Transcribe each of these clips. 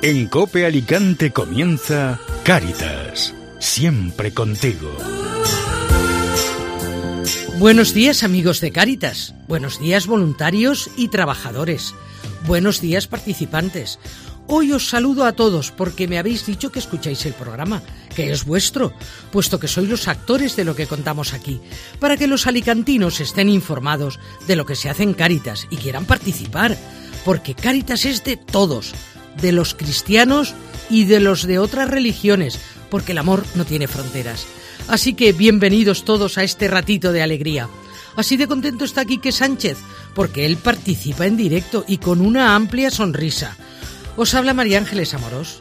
En COPE Alicante comienza Cáritas, siempre contigo. Buenos días, amigos de Cáritas. Buenos días, voluntarios y trabajadores. Buenos días, participantes. Hoy os saludo a todos porque me habéis dicho que escucháis el programa, que es vuestro, puesto que sois los actores de lo que contamos aquí, para que los alicantinos estén informados de lo que se hace en Cáritas y quieran participar, porque Cáritas es de todos, de los cristianos y de los de otras religiones, porque el amor no tiene fronteras. Así que bienvenidos todos a este ratito de alegría. Así de contento está Quique Sánchez, porque él participa en directo y con una amplia sonrisa. Os habla María Ángeles Amorós.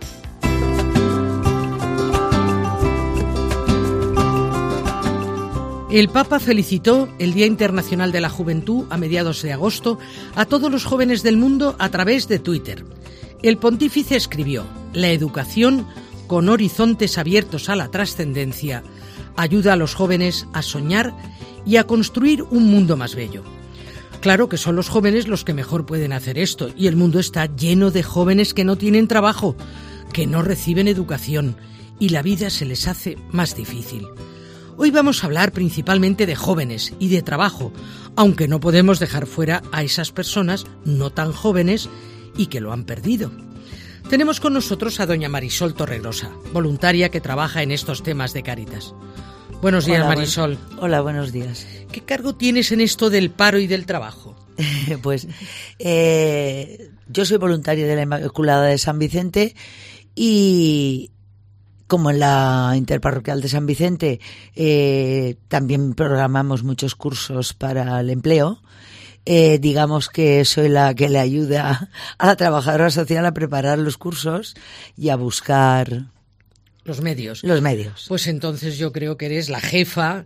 El Papa felicitó el Día Internacional de la Juventud a mediados de agosto a todos los jóvenes del mundo a través de Twitter. El pontífice escribió: la educación, con horizontes abiertos a la trascendencia, ayuda a los jóvenes a soñar y a construir un mundo más bello. Claro que son los jóvenes los que mejor pueden hacer esto, y el mundo está lleno de jóvenes que no tienen trabajo, que no reciben educación, y la vida se les hace más difícil. Hoy vamos a hablar principalmente de jóvenes y de trabajo, aunque no podemos dejar fuera a esas personas no tan jóvenes y que lo han perdido. Tenemos con nosotros a doña Marisol Torregrosa, voluntaria que trabaja en estos temas de Cáritas. Buenos días, Marisol. Hola, buenos días. ¿Qué cargo tienes en esto del paro y del trabajo? Pues yo soy voluntaria de la Inmaculada de San Vicente y como en la Interparroquial de San Vicente también programamos muchos cursos para el empleo. Digamos que soy la que le ayuda a la trabajadora social a preparar los cursos y a buscar los medios. Pues entonces yo creo que eres la jefa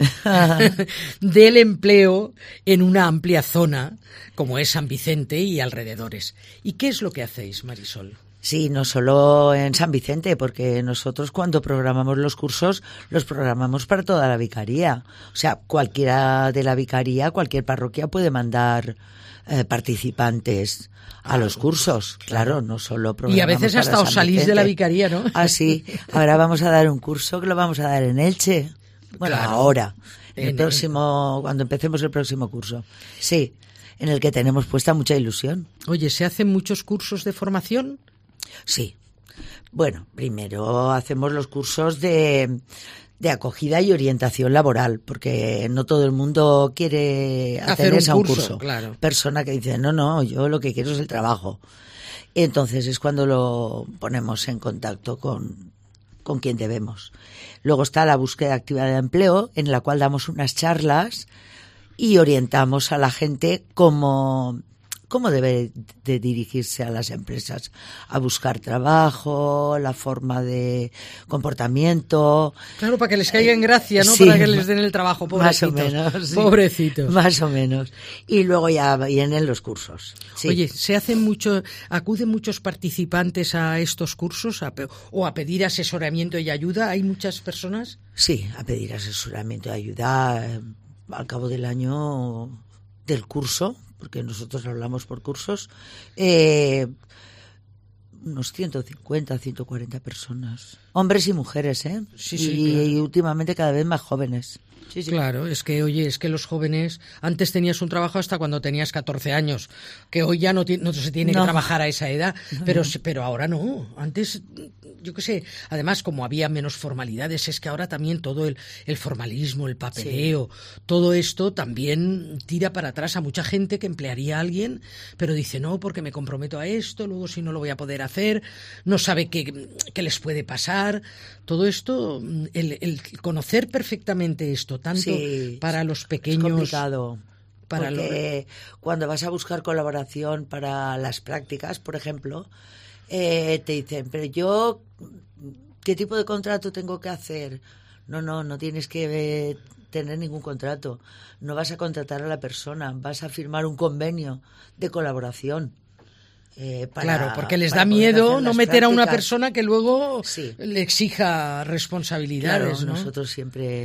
del empleo en una amplia zona como es San Vicente y alrededores. ¿Y qué es lo que hacéis, Marisol? Sí, no solo en San Vicente, porque nosotros cuando programamos los cursos, los programamos para toda la vicaría. O sea, cualquiera de la vicaría, cualquier parroquia puede mandar participantes a los cursos. Claro, no solo programamos. Y a veces hasta os salís de la vicaría, ¿no? Ah, sí. Ahora vamos a dar un curso que lo vamos a dar en Elche. Bueno, claro. Ahora. Cuando empecemos el próximo curso. Sí, en el que tenemos puesta mucha ilusión. Oye, ¿se hacen muchos cursos de formación? Sí. Bueno, primero hacemos los cursos de acogida y orientación laboral, porque no todo el mundo quiere hacer un curso. Claro. Persona que dice, no, yo lo que quiero es el trabajo. Entonces es cuando lo ponemos en contacto con quien debemos. Luego está la búsqueda activa de empleo, en la cual damos unas charlas y orientamos a la gente cómo debe de dirigirse a las empresas a buscar trabajo, la forma de comportamiento. Claro, para que les caiga en gracia, ¿no? Sí, para que les den el trabajo, pobrecitos. Más o menos. Sí. Pobrecitos. Más o menos. Y luego ya vienen los cursos. Sí. Oye, ¿acuden muchos participantes a estos cursos o a pedir asesoramiento y ayuda? ¿Hay muchas personas? Sí, a pedir asesoramiento y ayuda al cabo del año del curso, porque nosotros hablamos por cursos, unos 150, 140 personas. Hombres y mujeres, ¿eh? Sí, claro. Y últimamente cada vez más jóvenes. Sí. Claro, es que los jóvenes, antes tenías un trabajo hasta cuando tenías 14 años, que hoy ya no se tiene que trabajar a esa edad, pero ahora no. Antes, yo qué sé, además como había menos formalidades, es que ahora también todo el formalismo, el papeleo, todo esto también tira para atrás a mucha gente que emplearía a alguien, pero dice no, porque me comprometo a esto, luego si no lo voy a poder hacer, no sabe qué les puede pasar. Todo esto, el conocer perfectamente esto, tanto para los pequeños. Es complicado. Porque cuando vas a buscar colaboración para las prácticas, por ejemplo, te dicen, pero yo, ¿qué tipo de contrato tengo que hacer? No tienes que tener ningún contrato. No vas a contratar a la persona, vas a firmar un convenio de colaboración. Claro, porque les da miedo no meter a una persona que luego le exija responsabilidades, claro, ¿no? Nosotros siempre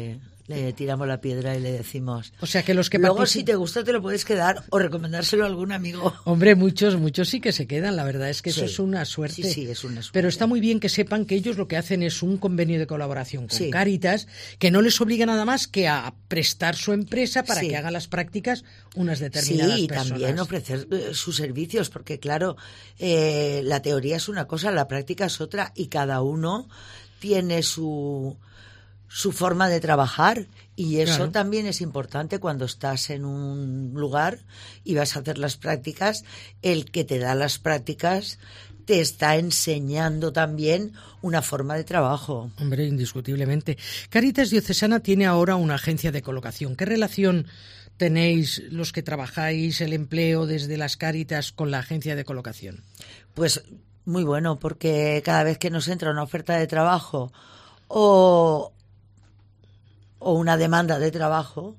Le tiramos la piedra y le decimos... O sea que los que luego, si te gusta, te lo puedes quedar o recomendárselo a algún amigo. Hombre, muchos sí que se quedan. La verdad es que eso Sí. es una suerte. Sí, es una suerte. Pero está muy bien que sepan que ellos lo que hacen es un convenio de colaboración con Sí. Cáritas, que no les obliga nada más que a prestar su empresa para Sí. que hagan las prácticas unas determinadas Sí, y personas. también ofrecer sus servicios, porque claro, la teoría es una cosa, la práctica es otra, y cada uno tiene su forma de trabajar, y eso Claro. también es importante cuando estás en un lugar y vas a hacer las prácticas. El que te da las prácticas te está enseñando también una forma de trabajo. Hombre, indiscutiblemente. Cáritas Diocesana tiene ahora una agencia de colocación. ¿Qué relación tenéis los que trabajáis el empleo desde las Cáritas con la agencia de colocación? Pues muy bueno, porque cada vez que nos entra una oferta de trabajo o una demanda de trabajo,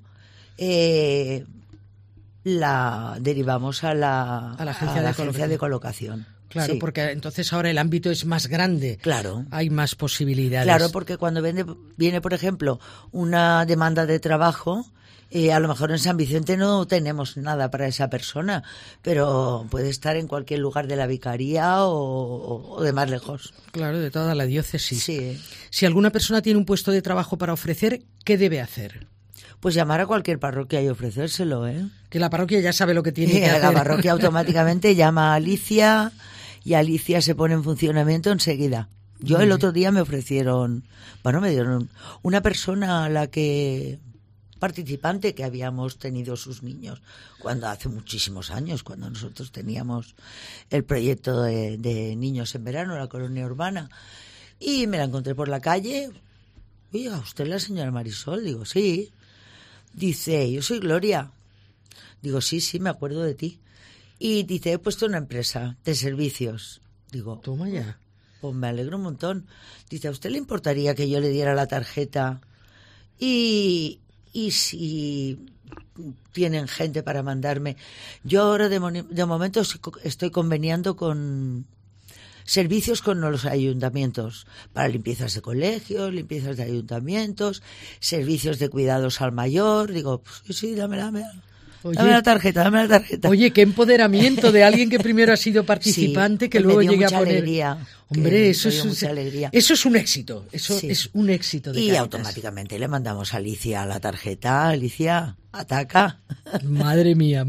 la derivamos a la agencia de colocación. Claro, Sí. porque entonces ahora el ámbito es más grande. Claro. Hay más posibilidades. Claro, porque cuando viene, por ejemplo, una demanda de trabajo, a lo mejor en San Vicente no tenemos nada para esa persona, pero puede estar en cualquier lugar de la vicaría o de más lejos. Claro, de toda la diócesis. Sí. Si alguna persona tiene un puesto de trabajo para ofrecer, ¿qué debe hacer? Pues llamar a cualquier parroquia y ofrecérselo, ¿eh? Que la parroquia ya sabe lo que tiene que hacer. La parroquia automáticamente llama a Alicia y Alicia se pone en funcionamiento enseguida. Yo el otro día me ofrecieron, me dieron una persona a la que participante que habíamos tenido sus niños cuando hace muchísimos años, cuando nosotros teníamos el proyecto de niños en verano, la colonia urbana, y me la encontré por la calle. Oiga, ¿usted es la señora Marisol? Digo, sí. Dice, yo soy Gloria. Digo, sí, me acuerdo de ti. Y dice, he puesto una empresa de servicios. Digo, Toma ya. pues me alegro un montón. Dice, ¿a usted le importaría que yo le diera la tarjeta? Y si tienen gente para mandarme. Yo ahora de momento estoy conveniando con servicios con los ayuntamientos para limpiezas de colegios, limpiezas de ayuntamientos, servicios de cuidados al mayor. Digo, pues sí, dámela. Oye, Dame la tarjeta. Oye, qué empoderamiento de alguien que primero ha sido participante, Sí, que luego me dio llegue a mucha poner... alegría, Hombre, eso me dio mucha es alegría. Eso es un éxito. Eso Sí. es un éxito de Y Cáritas. automáticamente le mandamos a Alicia la tarjeta. Alicia, ataca. Madre mía.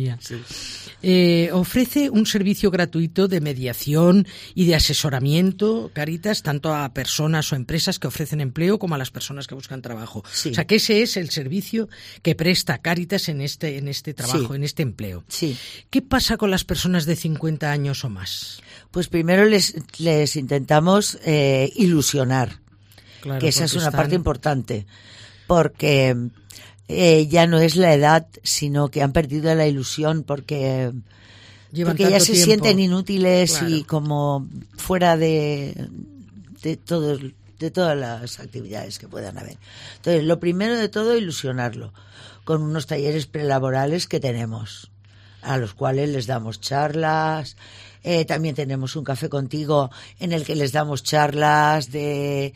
Ofrece un servicio gratuito de mediación y de asesoramiento, Cáritas, tanto a personas o empresas que ofrecen empleo como a las personas que buscan trabajo. Sí. O sea, que ese es el servicio que presta Cáritas en este trabajo, Sí. en este empleo. Sí. ¿Qué pasa con las personas de 50 años o más? Pues primero les intentamos Claro, ilusionar, que esa es porque una están- parte importante, porque ya no es la edad, sino que han perdido la ilusión, porque Llevan ya tanto se tiempo. sienten inútiles Claro. y como fuera de todas las actividades que puedan haber. Entonces, lo primero de todo, ilusionarlo con unos talleres prelaborales que tenemos, a los cuales les damos charlas. También tenemos un café contigo en el que les damos charlas de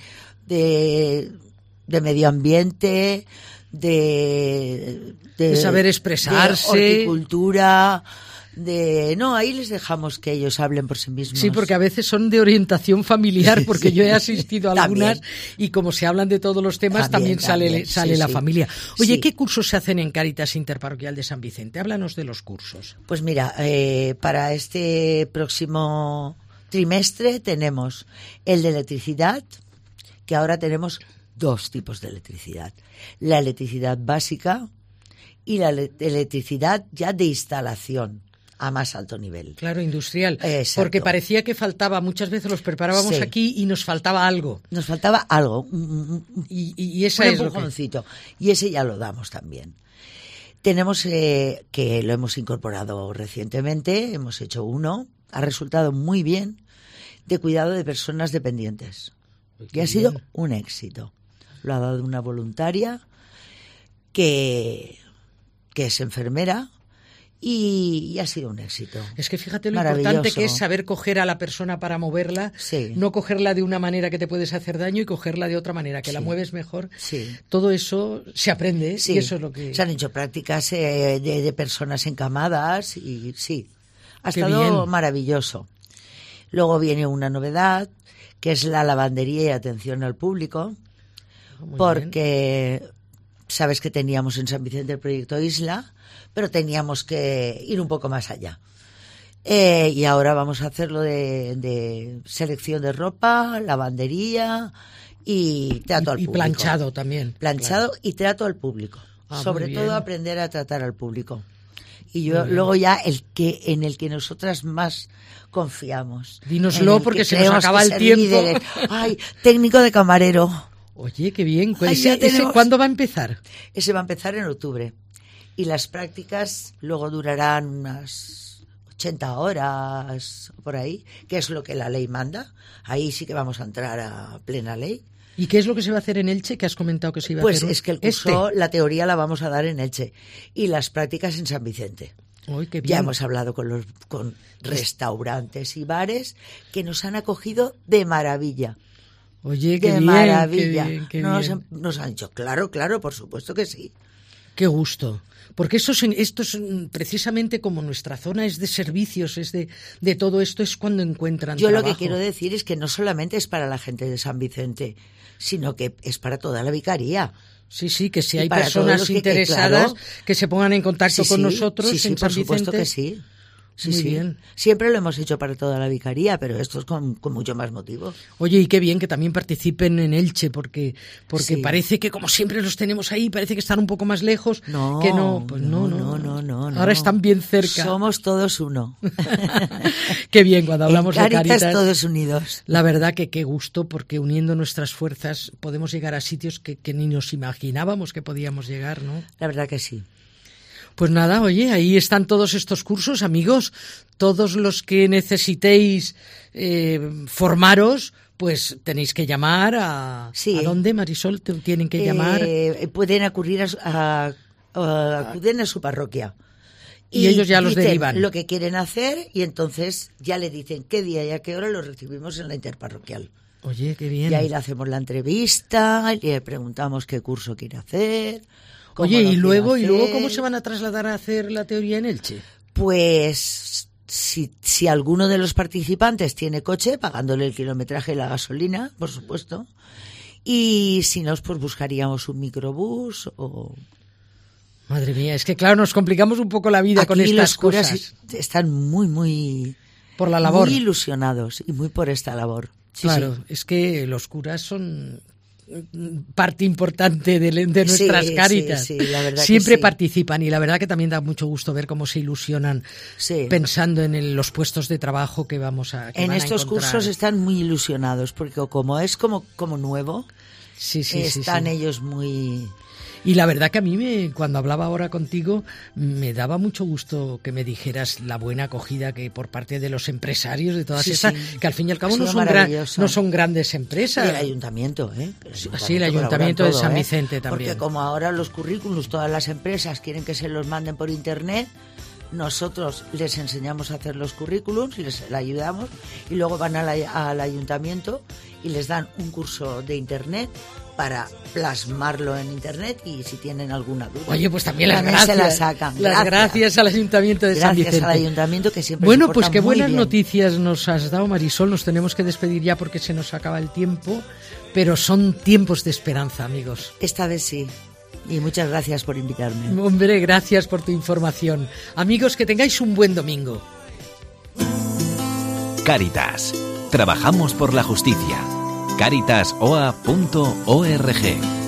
medio ambiente, de saber expresarse. de horticultura, ahí les dejamos que ellos hablen por sí mismos. Sí, porque a veces son de orientación familiar, porque yo he asistido a algunas y como se hablan de todos los temas, también sale sí, la sí. familia. Oye, Sí. ¿qué cursos se hacen en Cáritas Interparroquial de San Vicente? Háblanos de los cursos. Pues mira, para este próximo trimestre tenemos el de electricidad, que ahora tenemos 2 tipos de electricidad. La electricidad básica y la electricidad ya de instalación a más alto nivel. Claro, industrial. Exacto. Porque parecía que faltaba, muchas veces los preparábamos Sí. aquí y nos faltaba algo. Nos faltaba algo, Y esa un es lo que... empujoncito, y ese ya lo damos también. Tenemos que lo hemos incorporado recientemente, hemos hecho uno, ha resultado muy bien, de cuidado de personas dependientes. Y ha sido un éxito. Lo ha dado una voluntaria que es enfermera y ha sido un éxito. Es que fíjate lo importante que es saber coger a la persona para moverla, no cogerla de una manera que te puedes hacer daño y cogerla de otra manera, que la mueves mejor. Todo eso se aprende, y eso es lo que... Se han hecho prácticas de personas encamadas y ha estado maravilloso. Luego viene una novedad, que es la lavandería y atención al público, porque sabes que teníamos en San Vicente el proyecto Isla, pero teníamos que ir un poco más allá. Y ahora vamos a hacerlo de selección de ropa, lavandería y trato al público. Y planchado también. Planchado y trato al público. Sobre todo aprender a tratar al público. Y luego ya en el que nosotras más confiamos. Dínoslo porque se nos acaba el tiempo. Líderes. Ay, técnico de camarero. Oye, qué bien. ¿Ese cuándo va a empezar? Ese va a empezar en octubre. Y las prácticas luego durarán unas 80 horas por ahí, que es lo que la ley manda. Ahí sí que vamos a entrar a plena ley. ¿Y qué es lo que se va a hacer en Elche, que has comentado que se iba a hacer? Pues es que el curso, la teoría la vamos a dar en Elche y las prácticas en San Vicente. Uy, qué bien. Ya hemos hablado con restaurantes y bares que nos han acogido de maravilla. Oye, qué de bien, maravilla. Qué nos, bien. Nos han dicho, claro, por supuesto que sí. Qué gusto. Porque esto es precisamente como nuestra zona es de servicios, es de todo esto, es cuando encuentran Yo trabajo. Lo que quiero decir es que no solamente es para la gente de San Vicente, sino que es para toda la vicaría. Sí, que si hay personas interesadas que se pongan en contacto con nosotros en San Vicente. Por supuesto que sí. Muy bien. Siempre lo hemos hecho para toda la vicaría, pero esto es con mucho más motivo. Oye, y qué bien que también participen en Elche, porque parece que como siempre los tenemos ahí, parece que están un poco más lejos. No, que no. Ahora están bien cerca. Somos todos uno. Qué bien cuando hablamos de Cáritas. Todos unidos. La verdad que qué gusto, porque uniendo nuestras fuerzas podemos llegar a sitios que ni nos imaginábamos que podíamos llegar, ¿no? La verdad que sí. Pues nada, oye, ahí están todos estos cursos, amigos. Todos los que necesitéis formaros, pues tenéis que llamar a... Sí. ¿A dónde, Marisol, tienen que llamar? Pueden acudir acuden a su parroquia. Y ellos ya los derivan. Lo que quieren hacer y entonces ya le dicen qué día y a qué hora los recibimos en la interparroquial. Oye, qué bien. Y ahí le hacemos la entrevista, y le preguntamos qué curso quiere hacer... Oye, ¿y luego cómo se van a trasladar a hacer la teoría en Elche? Pues si alguno de los participantes tiene coche, pagándole el kilometraje y la gasolina, por supuesto, y si no, pues buscaríamos un microbús o... Madre mía, es que claro, nos complicamos un poco la vida aquí con estas los curas cosas. Están muy por la labor, muy ilusionados y muy por esta labor. Claro, es que los curas son parte importante de nuestras Cáritas. La verdad siempre que participan y la verdad que también da mucho gusto ver cómo se ilusionan pensando en los puestos de trabajo que vamos a en estos cursos están muy ilusionados porque como es como nuevo, están ellos muy... Y la verdad que a mí, cuando hablaba ahora contigo, me daba mucho gusto que me dijeras la buena acogida que por parte de los empresarios de todas esas, que al fin y al cabo no son grandes empresas. Y el ayuntamiento, el ayuntamiento de San Vicente también. Porque como ahora los currículums, todas las empresas quieren que se los manden por internet, nosotros les enseñamos a hacer los currículums y les ayudamos, y luego van al ayuntamiento y les dan un curso de internet para plasmarlo en internet y si tienen alguna duda. Oye, pues también las gracias. Se la sacan. Las gracias al Ayuntamiento de San Vicente. Gracias al Ayuntamiento que siempre Bueno, pues qué buenas bien. noticias nos has dado, Marisol. Nos tenemos que despedir ya porque se nos acaba el tiempo, pero son tiempos de esperanza, amigos. Esta vez sí. Y muchas gracias por invitarme. Hombre, gracias por tu información. Amigos, que tengáis un buen domingo. Cáritas. Trabajamos por la justicia. Caritasoa.org